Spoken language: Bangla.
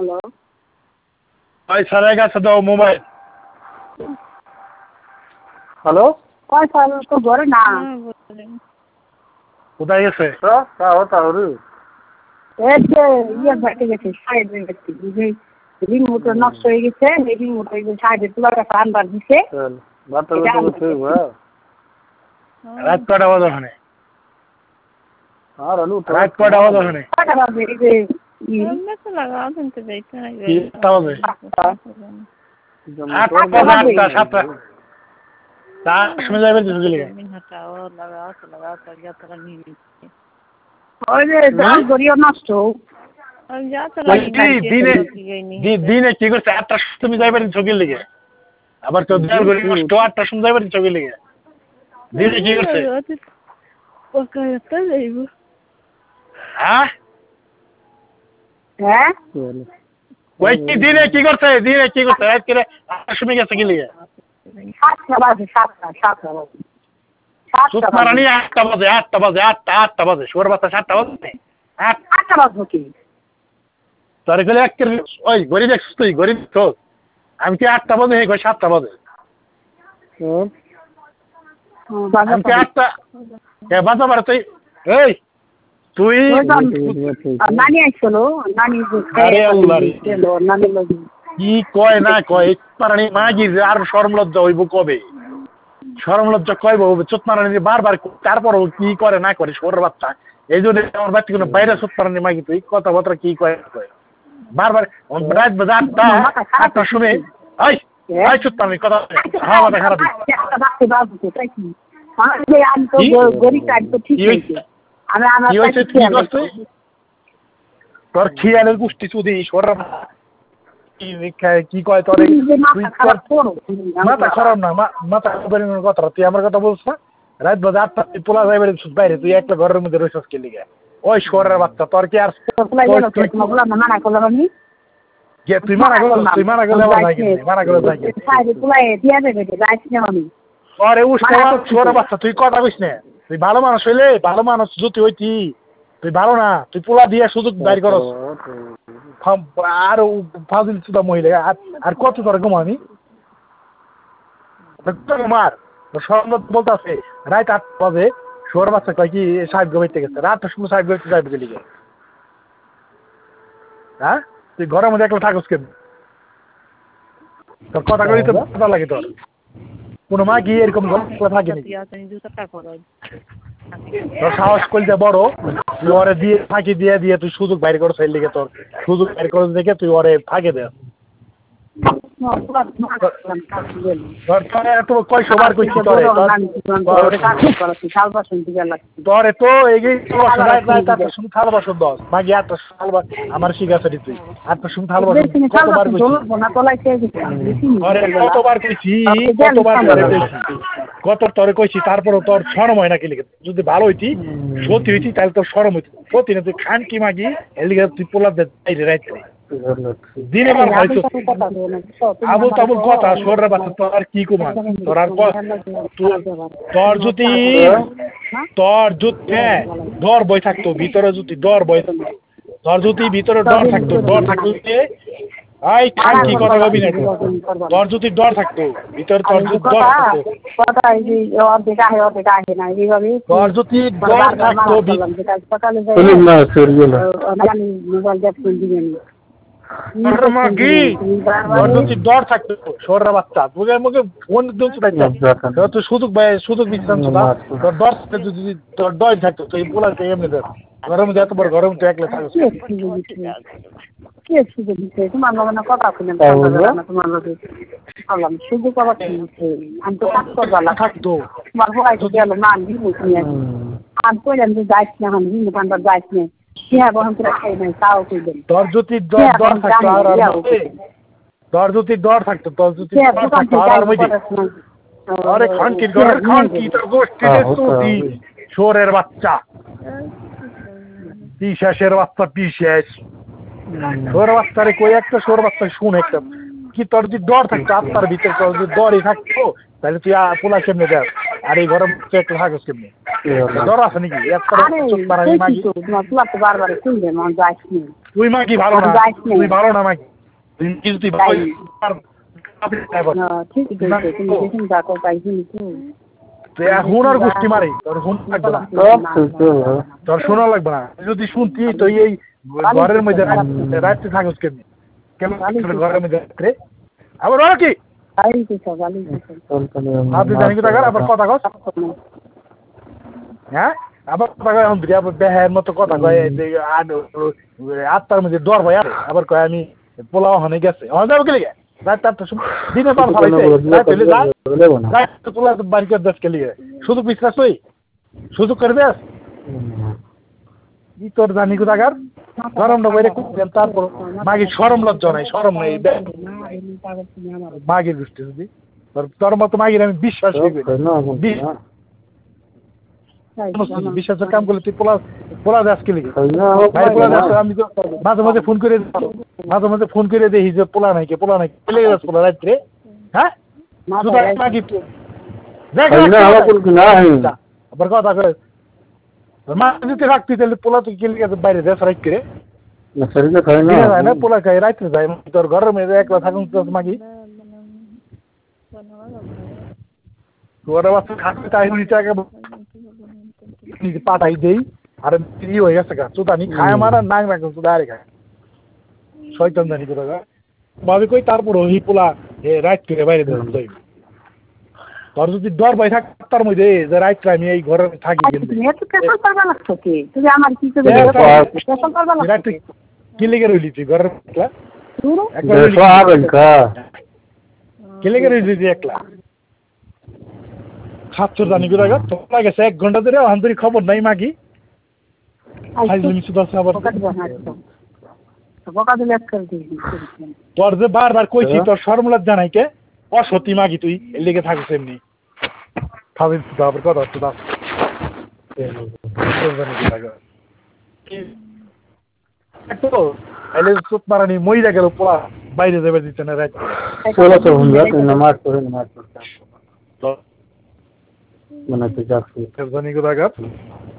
হ্যালো ভাই স্যারের কাছে দাও মোবাইল। হ্যালো কয় সাল তো ঘরে না কোথায় গেছে? তাহলে এই যে ইয়ে ঘাটে গেছে সাইডে গেছে যে রিমোট নষ্ট হয়ে গেছে এই রিমোট ওই যে সাইডে তোলার কাছে আনবার দিছে রাত কটা বাজে ওখানে? রাত কটা বাজে ওখানে? আটটা বাজে? আটটা সাতটা তার সময় যাবে ওই যে গড়িও নষ্ট দিনে কি করছে? আটটার সময় তুমি যাইবে ছবির লিগে, আবার তো নষ্ট 8টার সময় যাইবে ছবির লিগে। দিনে কি করছে? হ্যাঁ হ্যাঁ ওই কি দিনে কি করছে? দিনে কি করছে? রাত করে 8টার সময় গেছে কি লিগে? 7টা বাজে 7টা বাজে সুতরাং 8টা বাজে 8টা বাজে সোর বাচ্চা 7টা বাজে 8টা বাজে কি তোর গেলে ওই গরিব দেখছিস তুই গরিব তো আমি কি 8টা বাজে 7টা বাজে আমি কি 8টা বাজা পারে তুই এই তুই নানি আসছিল নানি কি কয় না কয় পারানি মাগির আর শরম লজ্জা হইব কবে? শরম লজ্জা কইব চোতমারানি বারবার তারপরও কি করে না করে সোরের বাচ্চা এই জন্য আমার বাচ্চা কোনো বাইরে চোতমারানি মাগি তুই কথাবার্তা কি কয় বারবার রাত বাজে 8টার সময় এই চোতমারানি কথা হ্যাঁ মাথা খারাপ তোর খিয়ালের গোষ্ঠী চুদি সোরের কি কয় তোর মাথা খারাপ না মাথা কথা তুই আমার কথা বলছ না? রাত বাজে 8টা তুই পোলা যাইবে বাইরে তুই একটা ঘরের মধ্যে রইছস কে লিগে? ওই শহরের বাচ্চা তোর কি আর তুই মানা গেলে আরে শহরের বাচ্চা তুই কথা কইস না। তুই ভালো মানুষ হইলে ভালো মানুষ যদি হইতি তুই ভালো না তুই পোলা দিয়ে সুযোগ বাইর করস আর ফাজিল সুদা মহিলা আর কত তোর ঘুমানি মার সন্ধ্যা বলতে আছে রাত 8 বাজে শোর বাচ্চা কয় কি সাহেব ঘুমাইতে গেছে রাতটার সময় সাহেব ঘুমাইতে যাইবে গেলি হ্যাঁ তুই ঘরের মধ্যে একলা থাকস কেন? তোর কথা কই তো ভালো লাগে তোর কোনো মা কি এরকম থাকে নাকি? তোর সাহস করলে বড় তুই ওরে দিয়ে ফাঁকি দিয়ে তুই সুযোগ বাইর করছ এর লিগে তোর সুযোগ বাইর করে দেখে তুই ওরে ফাঁকে দে কয় সবার কইছি তোরে তোরে তো এগিয়ে থাল বাসন দশ মাগি 8টা আমার শিখাছে তুই 8টার সময় থাল বাসন কতবার কইছি কত তোরে কইছি তারপরও তোর শরম হয় না কি লিখে? যদি ভালো হইতি সত্যি হইতি তাহলে তোর শরম হইতি সত্যি না তুই খান কি মাগি এর লিগে তুই পোলা রাইতে দিনে বার হয়তো আবুল তাবুল কথা শোরের বাচ্চা তোর আর কি কুমার তোর আর তোর যদি ডর বই থাকতো ভিতরে যদি ডর বই থাকতো তোর যদি ভিতরে ডর থাকতো এই খান কি কথা ভাবি না তোর যদি ডর থাকতো ভিতরে তোর যদি ডর থাকতো তোর যদি ডর থাকতো ডর থাকতো শোরের বাচ্চা তোকে মুখে ফোন তুই সুযোগ বিশ্রাম তোর ডর যদি তোর ডর থাকতো তুই বলাতে এমনি দেখ গরম এত বড় গরম তুই একলা থাকতো তোমার লগে কথা শুনে তোমার লগে সুযোগ আবার আমি তো কাজ করবার থাকতো তোমার ভয় গেল না আমি কইলাম যে যাইস না আমি দোকানদার যাইস না তোর যদি ডর থাকতো আরে খান কি তোর গোষ্ঠী শোরের বাচ্চা পিশাসের বাচ্চা পিশাস শোর বাচ্চারে কই একটা শোর বাচ্চা শুন একটা কি তোর যদি ডর থাকতো আত্মার ভিতরে তোর যদি ডরই থাকতো তাহলে তুই পোলা কেমনে দেখ আর এই ঘরের একটা থাকস কেমনে? জ্বর আছে নাকি আরে মাগি তোমার পোলা তো বারবার শুনবে মন যাইনি তুই মাগি ভালো না তুই ভালো না মাগি তুই ভালো ঠিক আছে তুমি দেখুন দেখো পাইছি তুই এখন আর গোষ্ঠী মারি তোর শুন লাগবে না তোর শোনা লাগবে না যদি শুনতি তো এই ঘরের মধ্যে রাত্রে থাকস কেমনি কেমন ঘরের মধ্যে রাত্রে আবার বলো কি আপনি জানি কোথা আবার কথা কস হ্যাঁ আবার কথা কয় আবার বেহের মতো কথা কয় আটটার মধ্যে ডর ভাই আবার কয় আমি পোলাও ওখানে গেছে ওখানে যাবো কে লিগে রাত 8টার সময় দিনে পার ফালাইছে পোলা তো বাড়ি করে দেশ কে লিগে সুযোগ বিশ্বাস তুই সুযোগ করে দেস ই তোর জানি কোথাকার গরমটা বইরে তারপর মাগি সরম লজ্জা নাই সরম নেই মাগির গোষ্ঠী যদি তোর মতো মাগির আমি বিশ্বাস বিশ্বাসের কাম করলে তুই পোলা দাস কে লিখে পোলা দাস আমি তো মাঝে মাঝে ফোন করে দেখি যে পোলা নাই কে গেছে পোলা রাত্রে হ্যাঁ মাগি আবার কথা কয়ে মা যদি রাখতি তাহলে পোলা তো কে লিখে বাইরে দেশ রাখ করে যায় না পোলা খাই রাত্রে যায় তোর ঘরের মেয়েদের একলা থাকুন তো মাগি তোর বাচ্চা থাকতে তাই টাকা পাঠাই দেই আর ই হয়ে গেছে গা চুদানি খায় মারা নাং রাখো চুদা আরে খায় শয়তান জানি তো ভাবি কই তারপর ওই পোলা রাত করে বাইরে ধরুন যাই তোর যদি ডর ভয় থাক তার মধ্যে যে রাত আমি এই ঘরে থাকি কি লেগে রইলি তুই ঘরের কি লেগে রইলি তুই একলা খাচ্ছর জানি কোথা তোলা গেছে 1 ঘন্টা ধরে আন্তরিক খবর নাই মাগি তোর যে বারবার কইছি তোর শর্মলাজ জানাই কে অসতী মাগি তুই এর লেগে থাকিস এমনি খাবিস তারপর কথা হচ্ছে দাস চোট মারানি মইরা গেল পোলা বাইরে যাবে দিচ্ছে না রাত জানি কোথা